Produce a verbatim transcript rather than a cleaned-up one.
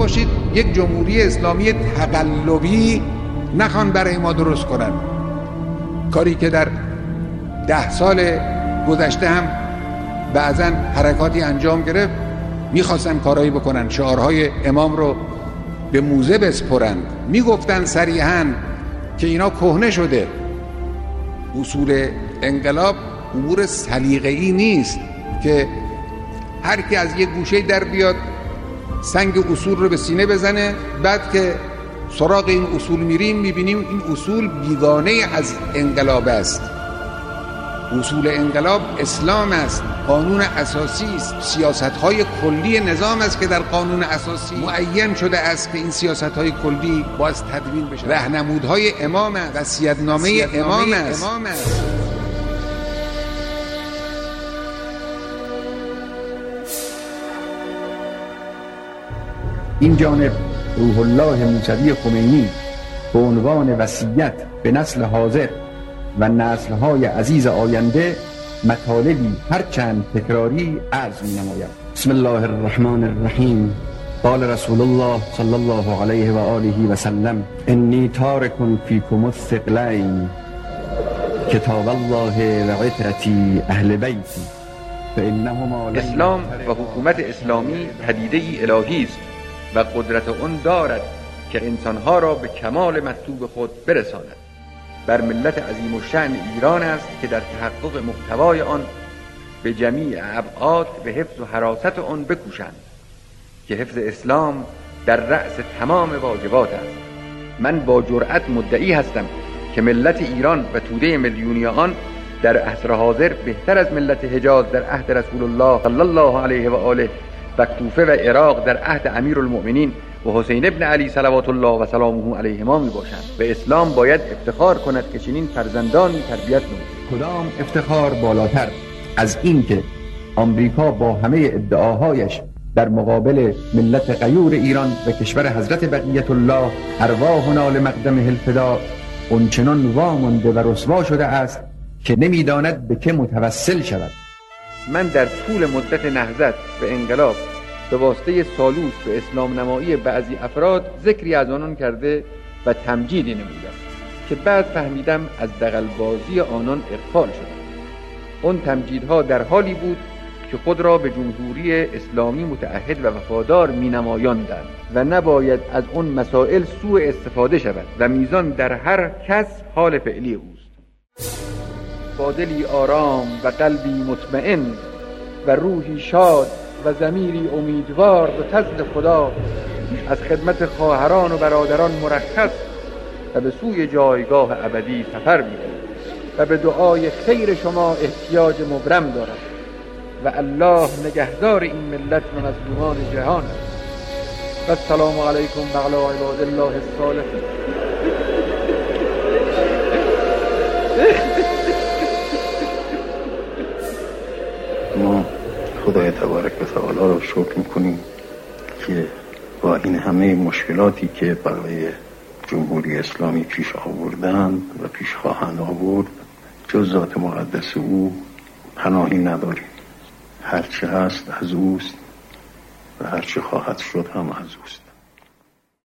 باشید یک جمهوری اسلامی تقلبی نخوان برای ما درست کنن. کاری که در ده سال گذشته هم بعضا حرکاتی انجام گرفت، میخواستن کارایی بکنن، شعارهای امام رو به موزه بسپرند، میگفتن صریحاً که اینا کهنه شده. اصول انقلاب امور سلیقه‌ای نیست که هر کی از یک گوشه در بیاد سنگ اصول رو به سینه بزنه، بعد که سراغ این اصول میریم میبینیم این اصول بیگانه از انقلاب است. اصول انقلاب اسلام است، قانون اساسی است، سیاست‌های کلی نظام است که در قانون اساسی معین شده است که این سیاست‌های کلی باید تدوین بشه. راهنمودهای امام است، وصیت‌نامه امام است. این جانب روح الله موسوی خمینی به عنوان وصیت به نسل حاضر و نسل‌های عزیز آینده مطالبی هرچند تکراری عرض می‌نماید. بسم الله الرحمن الرحیم. قال رسول الله صلی الله علیه و آله و سلم: انی تارک فیکم الثقلین کتاب الله و عترتی اهل بیتی فانهما. اسلام و حکومت اسلامی پدیده‌ای الهی است و قدرت آن دارد که انسانها را به کمال مطلوب خود برساند. بر ملت عظیم الشأن ایران است که در تحقق محتوای آن به جمیع ابعاد به حفظ و حراست آن بکوشند که حفظ اسلام در رأس تمام واجبات است. من با جرأت مدعی هستم که ملت ایران و توده میلیونی آن در عصر حاضر بهتر از ملت حجاز در عهد رسول الله صلی الله علیه و آله و کوفه و عراق در عهد امیرالمؤمنین و حسین ابن علی صلوات الله و سلامه علیهما می باشند. به اسلام باید افتخار کند که چنین فرزندانی تربیت نمود. کدام افتخار بالاتر از این که آمریکا با همه ادعاهایش در مقابل ملت غیور ایران و کشور حضرت بقیت الله ارواحنا لمقدمه الفدا اونچنان وامانده و رسوا شده است که نمیداند به که متوسل شود. من در طول مدت نهضت و انقلاب به واسطه سالوس به اسلام نمایی بعضی افراد ذکری از آنان کرده و تمجیدی نمودم که بعد فهمیدم از دغل‌بازی آنان اغفال شد. اون تمجیدها در حالی بود که خود را به جمهوری اسلامی متعهد و وفادار می نمایاندند و نباید از اون مسائل سوء استفاده شود و میزان در هر کس حال فعلی اوست. با دلی آرام و قلبی مطمئن و روحی شاد و ضمیری امیدوار به فضل خدا از خدمت خواهران و برادران مرخص و به سوی جایگاه ابدی سفر می‌کنم و به دعای خیر شما احتیاج مبرم دارم و الله نگهدار این ملت و مظلومان جهان است. و السلام علیکم و علی عباد الله الصالحین. ما خدای تبارک و تعالی رو شکر میکنیم که با این همه مشکلاتی که برای جمهوری اسلامی پیش آوردن و پیش خواهند آورد جز ذات مقدس او پناهی نداریم. هرچه هست از اوست و هرچه خواهد شد هم از اوست.